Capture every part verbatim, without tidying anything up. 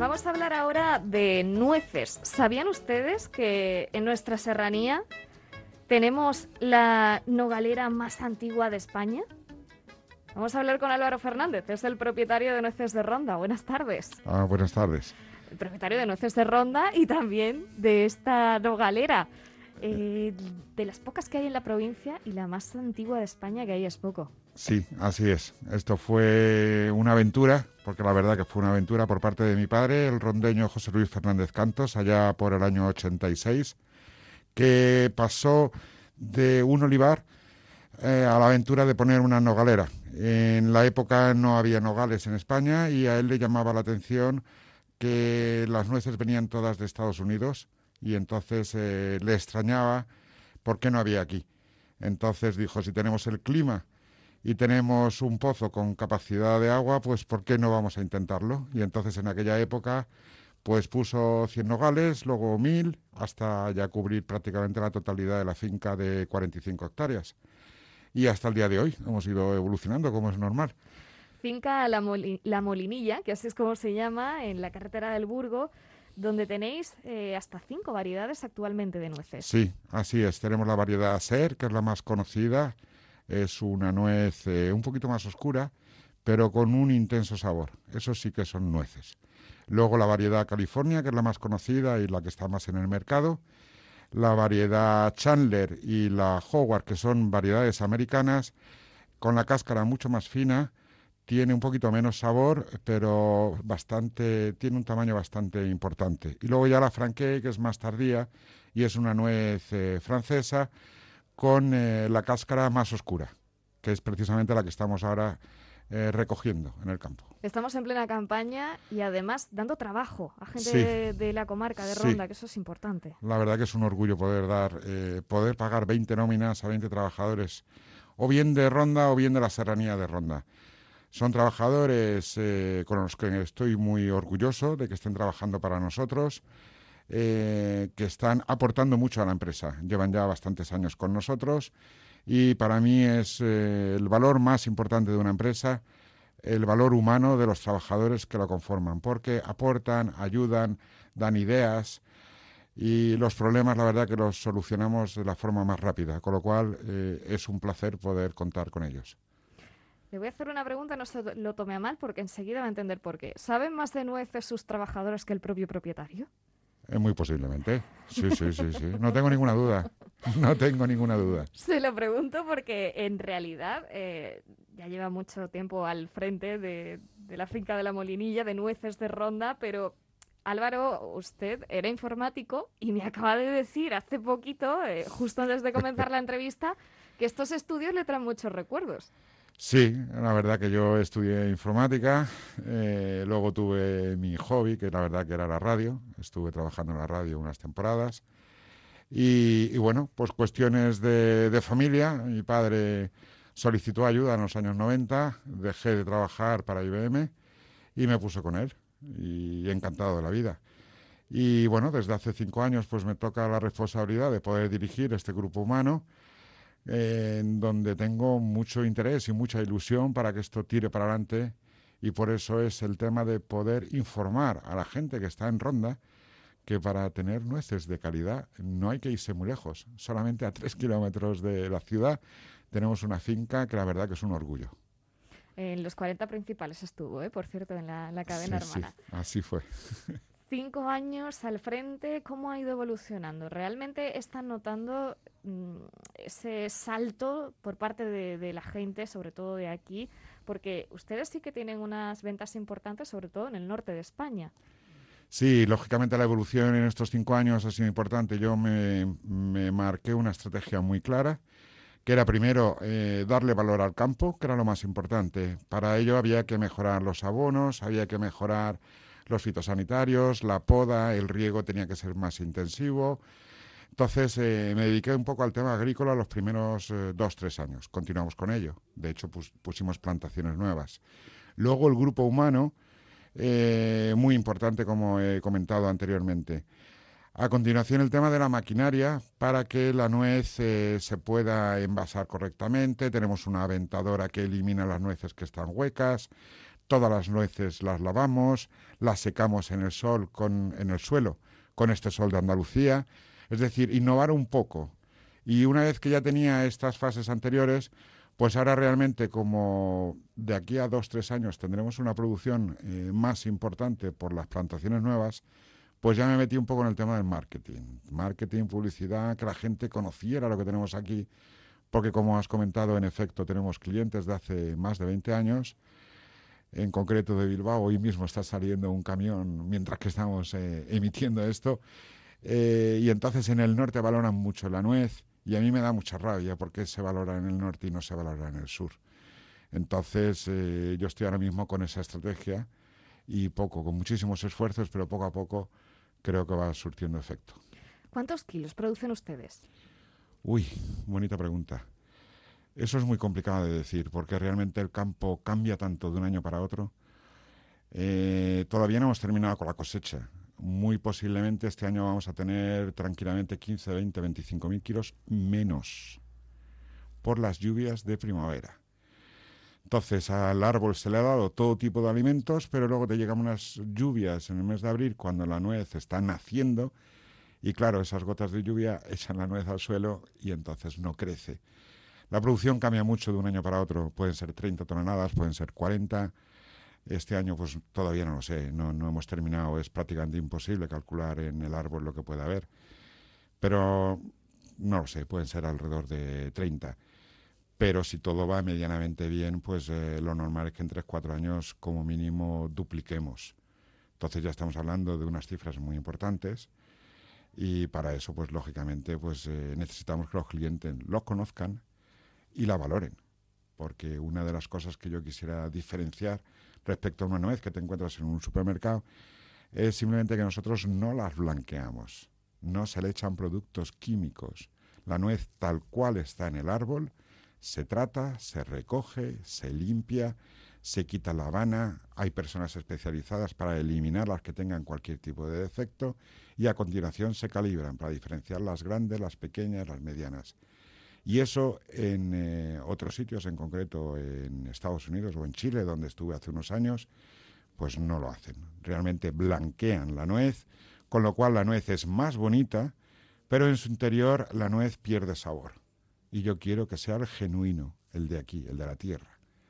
Vamos a hablar ahora de nueces. ¿Sabían ustedes que en nuestra serranía tenemos la nogalera más antigua de España? Vamos a hablar con Álvaro Fernández, es el propietario de Nueces de Ronda. Buenas tardes. Ah, buenas tardes. El propietario de Nueces de Ronda y también de esta nogalera. Eh, de las pocas que hay en la provincia y la más antigua de España, que ahí es poco. Sí, así es. Esto fue una aventura, porque la verdad que fue una aventura por parte de mi padre, el rondeño José Luis Fernández Cantos, allá por el año ochenta y seis, que pasó de un olivar eh, a la aventura de poner una nogalera. En la época no había nogales en España y a él le llamaba la atención que las nueces venían todas de Estados Unidos y entonces eh, le extrañaba por qué no había aquí. Entonces dijo, si tenemos el clima y tenemos un pozo con capacidad de agua, pues ¿por qué no vamos a intentarlo? Y entonces en aquella época pues puso cien nogales, luego mil, hasta ya cubrir prácticamente la totalidad de la finca de cuarenta y cinco hectáreas. Y hasta el día de hoy hemos ido evolucionando, como es normal. Finca La, Moli- La Molinilla, que así es como se llama, en la carretera del Burgo, donde tenéis eh, hasta cinco variedades actualmente de nueces. Sí, así es. Tenemos la variedad Ser, que es la más conocida. Es una nuez eh, un poquito más oscura, pero con un intenso sabor. Eso sí que son nueces. Luego la variedad California, que es la más conocida y la que está más en el mercado. La variedad Chandler y la Howard, que son variedades americanas, con la cáscara mucho más fina. Tiene un poquito menos sabor, pero bastante, tiene un tamaño bastante importante. Y luego ya la Franquet, que es más tardía, y es una nuez eh, francesa, con eh, la cáscara más oscura, que es precisamente la que estamos ahora eh, recogiendo en el campo. Estamos en plena campaña y además dando trabajo a gente Sí, de, de la comarca de sí. Ronda, que eso es importante. La verdad que es un orgullo poder dar, eh, poder pagar veinte nóminas a veinte trabajadores, o bien de Ronda o bien de la serranía de Ronda. Son trabajadores eh, con los que estoy muy orgulloso de que estén trabajando para nosotros, eh, que están aportando mucho a la empresa. Llevan ya bastantes años con nosotros y para mí es eh, el valor más importante de una empresa, el valor humano de los trabajadores que lo conforman, porque aportan, ayudan, dan ideas y los problemas, la verdad, que los solucionamos de la forma más rápida, con lo cual eh, es un placer poder contar con ellos. Le voy a hacer una pregunta, no se lo tome a mal, porque enseguida va a entender por qué. ¿Saben más de nueces sus trabajadores que el propio propietario? Eh, muy posiblemente. Sí, sí, sí, sí. No tengo ninguna duda. No tengo ninguna duda. Se lo pregunto porque en realidad eh, ya lleva mucho tiempo al frente de, de la finca de La Molinilla, de Nueces de Ronda, pero Álvaro, usted era informático y me acaba de decir hace poquito, eh, justo antes de comenzar la entrevista, que estos estudios le traen muchos recuerdos. Sí, la verdad que yo estudié informática, eh, luego tuve mi hobby, que la verdad que era la radio, estuve trabajando en la radio unas temporadas y, y bueno, pues cuestiones de, de familia, mi padre solicitó ayuda en los años noventa, dejé de trabajar para I B M y me puse con él y encantado de la vida. Y bueno, desde hace cinco años pues me toca la responsabilidad de poder dirigir este grupo humano, eh, en donde tengo mucho interés y mucha ilusión para que esto tire para adelante y por eso es el tema de poder informar a la gente que está en Ronda que para tener nueces de calidad no hay que irse muy lejos, solamente a tres kilómetros de la ciudad tenemos una finca que la verdad que es un orgullo. En los cuarenta principales estuvo, ¿eh? Por cierto, en la, la cadena Sí, sí, hermana. así fue. Cinco años al frente, ¿cómo ha ido evolucionando? ¿Realmente están notando mm, ese salto por parte de, de la gente, sobre todo de aquí? Porque ustedes sí que tienen unas ventas importantes, sobre todo en el norte de España. Sí, lógicamente la evolución en estos cinco años ha sido importante. Yo me, me marqué una estrategia muy clara, que era primero eh, darle valor al campo, que era lo más importante. Para ello había que mejorar los abonos, había que mejorar los fitosanitarios, la poda, el riego tenía que ser más intensivo. Entonces eh, me dediqué un poco al tema agrícola los primeros eh, dos, tres años. Continuamos con ello. De hecho, pus, pusimos plantaciones nuevas. Luego el grupo humano, eh, muy importante como he comentado anteriormente. A continuación, el tema de la maquinaria para que la nuez eh, se pueda envasar correctamente. Tenemos una aventadora que elimina las nueces que están huecas. todas las nueces las lavamos, las secamos en el sol, con, en el suelo, con este sol de Andalucía. Es decir, innovar un poco. Y una vez que ya tenía estas fases anteriores, pues ahora realmente, como de aquí a dos, tres años tendremos una producción eh, más importante por las plantaciones nuevas, pues ya me metí un poco en el tema del marketing. Marketing, publicidad, que la gente conociera lo que tenemos aquí, porque como has comentado, en efecto, tenemos clientes de hace más de veinte años, en concreto de Bilbao. Hoy mismo está saliendo un camión mientras que estamos eh, emitiendo esto. Eh, y entonces en el norte valoran mucho la nuez, y a mí me da mucha rabia porque se valora en el norte y no se valora en el sur. Entonces eh, yo estoy ahora mismo con esa estrategia y poco, con muchísimos esfuerzos, pero poco a poco creo que va surtiendo efecto. ¿Cuántos kilos producen ustedes? Uy, bonita pregunta. Eso es muy complicado de decir, porque realmente el campo cambia tanto de un año para otro. Eh, todavía no hemos terminado con la cosecha. Muy posiblemente este año vamos a tener tranquilamente quince, veinte, veinticinco mil kilos menos por las lluvias de primavera. Entonces al árbol se le ha dado todo tipo de alimentos, pero luego te llegan unas lluvias en el mes de abril cuando la nuez está naciendo y claro, esas gotas de lluvia echan la nuez al suelo y entonces no crece. La producción cambia mucho de un año para otro, pueden ser treinta toneladas, pueden ser cuarenta. Este año pues todavía no lo sé, no, no hemos terminado, es prácticamente imposible calcular en el árbol lo que pueda haber, pero no lo sé, pueden ser alrededor de treinta. Pero si todo va medianamente bien, pues eh, lo normal es que en tres cuatro años como mínimo dupliquemos. Entonces ya estamos hablando de unas cifras muy importantes y para eso pues lógicamente pues eh, necesitamos que los clientes los conozcan y la valoren. Porque una de las cosas que yo quisiera diferenciar respecto a una nuez que te encuentras en un supermercado es simplemente que nosotros no las blanqueamos, no se le echan productos químicos. La nuez tal cual está en el árbol se trata, se recoge, se limpia, se quita la habana, hay personas especializadas para eliminar las que tengan cualquier tipo de defecto y a continuación se calibran para diferenciar las grandes, las pequeñas, las medianas. Y eso en eh, otros sitios, en concreto en Estados Unidos o en Chile, donde estuve hace unos años, pues no lo hacen. Realmente blanquean la nuez, con lo cual la nuez es más bonita, pero en su interior la nuez pierde sabor. Y yo quiero que sea el genuino, el de aquí, el de la tierra.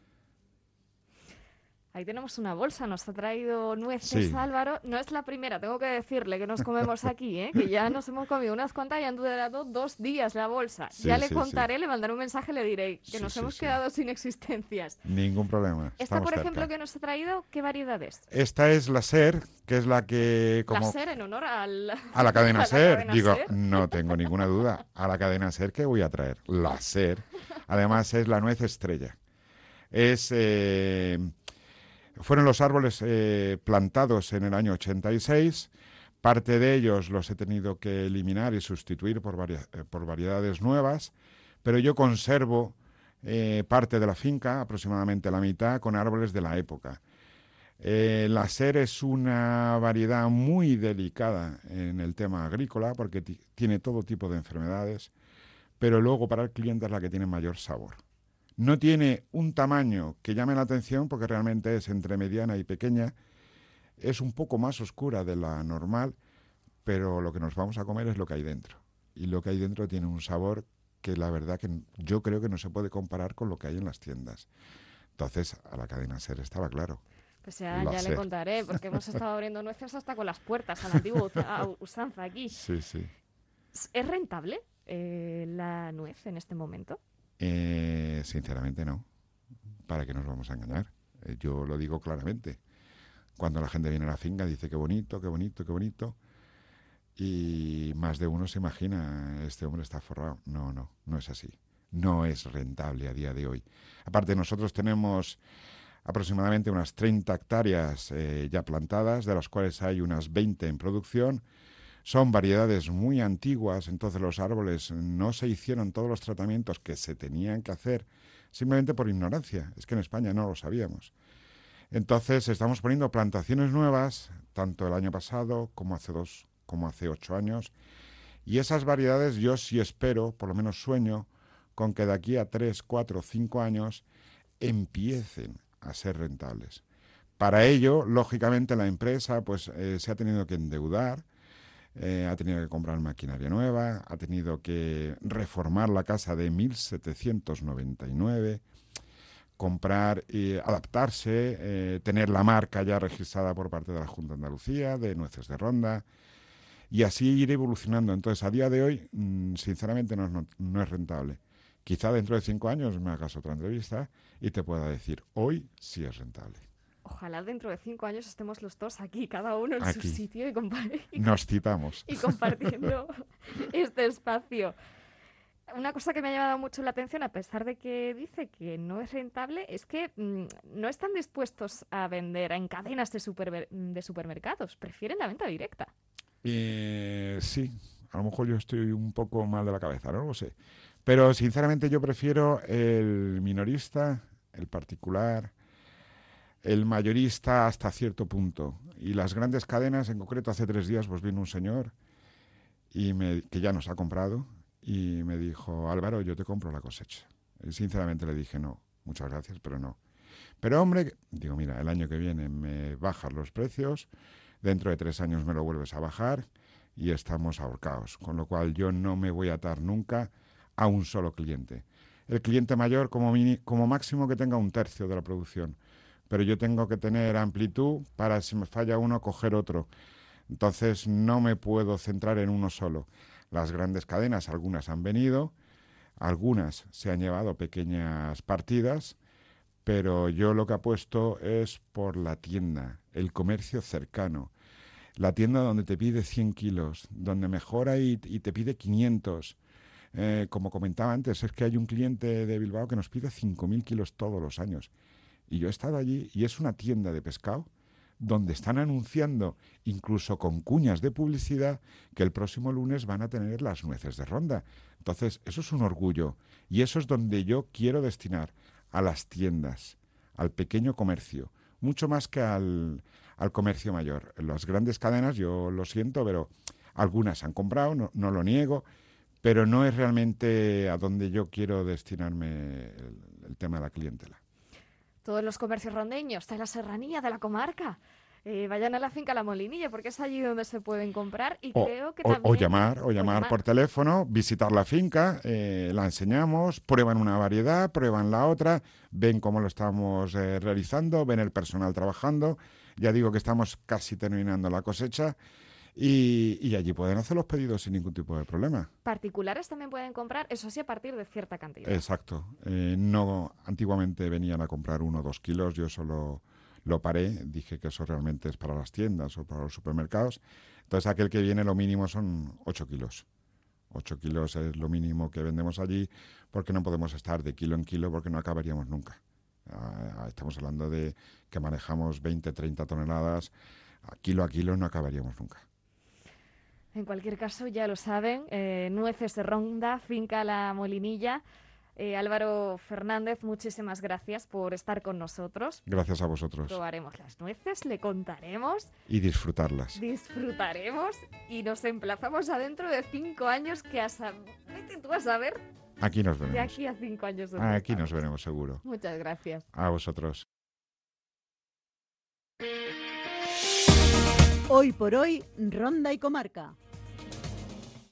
Ahí tenemos una bolsa, nos ha traído nueces Sí. Álvaro. No es la primera, tengo que decirle que nos comemos aquí, ¿eh? Que ya nos hemos comido unas cuantas y han durado dos días la bolsa. Sí, ya le sí, contaré, sí. le mandaré un mensaje, le diré que Sí, nos sí, hemos sí. quedado sin existencias. Ningún problema. Esta, Estamos por cerca. ejemplo, que nos ha traído, ¿qué variedad es? Esta es la SER, que es la que La como SER en honor al, a la cadena a la SER. cadena Digo, SER. no tengo ninguna duda. A la cadena SER, ¿qué voy a traer? La SER. Además es la nuez estrella. Es eh, fueron los árboles eh, plantados en el año ochenta y seis. Parte de ellos los he tenido que eliminar y sustituir por, varia- eh, por variedades nuevas, pero yo conservo eh, parte de la finca, aproximadamente la mitad, con árboles de la época. Eh, la SER es una variedad muy delicada en el tema agrícola porque ti- tiene todo tipo de enfermedades, pero luego para el cliente es la que tiene mayor sabor. No tiene un tamaño que llame la atención porque realmente es entre mediana y pequeña. Es un poco más oscura de la normal, pero lo que nos vamos a comer es lo que hay dentro. Y lo que hay dentro tiene un sabor que la verdad que yo creo que no se puede comparar con lo que hay en las tiendas. Entonces, a la cadena SER estaba claro. Pues ya, La ya le SER. contaré, porque hemos estado abriendo nueces hasta con las puertas, a la antigua usa- usanza aquí. Sí, sí. ¿Es rentable eh, la nuez en este momento? Eh, sinceramente no. ¿Para qué nos vamos a engañar? Eh, yo lo digo claramente. Cuando la gente viene a la finca dice qué bonito, qué bonito, qué bonito. Y más de uno se imagina, este hombre está forrado. No, no, no es así. No es rentable a día de hoy. Aparte, nosotros tenemos aproximadamente unas treinta hectáreas eh, ya plantadas, de las cuales hay unas veinte en producción. Son variedades muy antiguas, entonces los árboles no se hicieron todos los tratamientos que se tenían que hacer simplemente por ignorancia. Es que en España no lo sabíamos. Entonces estamos poniendo plantaciones nuevas, tanto el año pasado como hace dos, como hace ocho años. Y esas variedades yo sí espero, por lo menos sueño, con que de aquí a tres, cuatro, cinco años empiecen a ser rentables. Para ello, lógicamente, la empresa pues eh, se ha tenido que endeudar, eh, ha tenido que comprar maquinaria nueva, ha tenido que reformar la casa de mil setecientos noventa y nueve, comprar y adaptarse, eh, tener la marca ya registrada por parte de la Junta de Andalucía, de Nueces de Ronda, y así ir evolucionando. Entonces, a día de hoy, mmm, sinceramente, no es, no, no es rentable. Quizá dentro de cinco años me hagas otra entrevista y te pueda decir, hoy sí es rentable. Ojalá dentro de cinco años estemos los dos aquí, cada uno en Aquí. su sitio y, compa- y, Nos citamos. y compartiendo este espacio. Una cosa que me ha llamado mucho la atención, a pesar de que dice que no es rentable, es que mmm, no están dispuestos a vender en cadenas de, supermer- de supermercados, prefieren la venta directa. Eh, sí, a lo mejor yo estoy un poco mal de la cabeza, no lo sé. Pero sinceramente yo prefiero el minorista, el particular, el mayorista hasta cierto punto. Y las grandes cadenas, en concreto hace tres días pues vino un señor y me, que ya nos ha comprado y me dijo, Álvaro, yo te compro la cosecha. Y sinceramente le dije, no, muchas gracias, pero no. Pero hombre, digo, mira, el año que viene me bajas los precios, dentro de tres años me lo vuelves a bajar y estamos ahorcados. Con lo cual yo no me voy a atar nunca a un solo cliente. El cliente mayor como, mini, como máximo que tenga un tercio de la producción. Pero yo tengo que tener amplitud para si me falla uno coger otro. Entonces no me puedo centrar en uno solo. Las grandes cadenas, algunas han venido, algunas se han llevado pequeñas partidas, pero yo lo que apuesto es por la tienda, el comercio cercano. La tienda donde te pide cien kilos, donde mejora y, y te pide quinientos. Eh, como comentaba antes, es que hay un cliente de Bilbao que nos pide cinco mil kilos todos los años. Y yo he estado allí y es una tienda de pescado donde están anunciando, incluso con cuñas de publicidad, que el próximo lunes van a tener las nueces de Ronda. Entonces, eso es un orgullo. Y eso es donde yo quiero destinar, a las tiendas, al pequeño comercio, mucho más que al, al comercio mayor. Las grandes cadenas, yo lo siento, pero algunas han comprado, no, no lo niego, pero no es realmente a donde yo quiero destinarme el, el tema de la clientela. Todos los comercios rondeños de la serranía, de la comarca, eh, vayan a la finca La Molinilla, porque es allí donde se pueden comprar y O, creo que o, también... o llamar, o llamar, o llamar por teléfono, visitar la finca, eh, la enseñamos, prueban una variedad, prueban la otra, ven cómo lo estamos eh, realizando, ven el personal trabajando. Ya digo que estamos casi terminando la cosecha. Y, y allí pueden hacer los pedidos sin ningún tipo de problema. Particulares también pueden comprar, eso sí, a partir de cierta cantidad. Exacto. Eh, no, antiguamente venían a comprar uno o dos kilos, yo solo lo paré, dije que eso realmente es para las tiendas o para los supermercados. Entonces aquel que viene lo mínimo son ocho kilos. ocho kilos es lo mínimo que vendemos allí porque no podemos estar de kilo en kilo porque no acabaríamos nunca. Ah, estamos hablando de que manejamos veinte, treinta toneladas, a kilo a kilo no acabaríamos nunca. En cualquier caso, ya lo saben, eh, Nueces de Ronda, finca La Molinilla. Eh, Álvaro Fernández, muchísimas gracias por estar con nosotros. Gracias a vosotros. Probaremos las nueces, le contaremos. Y disfrutarlas. Disfrutaremos y nos emplazamos a dentro de cinco años que a saber, vete tú a saber. Aquí nos veremos. De aquí a cinco años. Aquí nos veremos seguro. Muchas gracias. A vosotros. Hoy por hoy, Ronda y Comarca.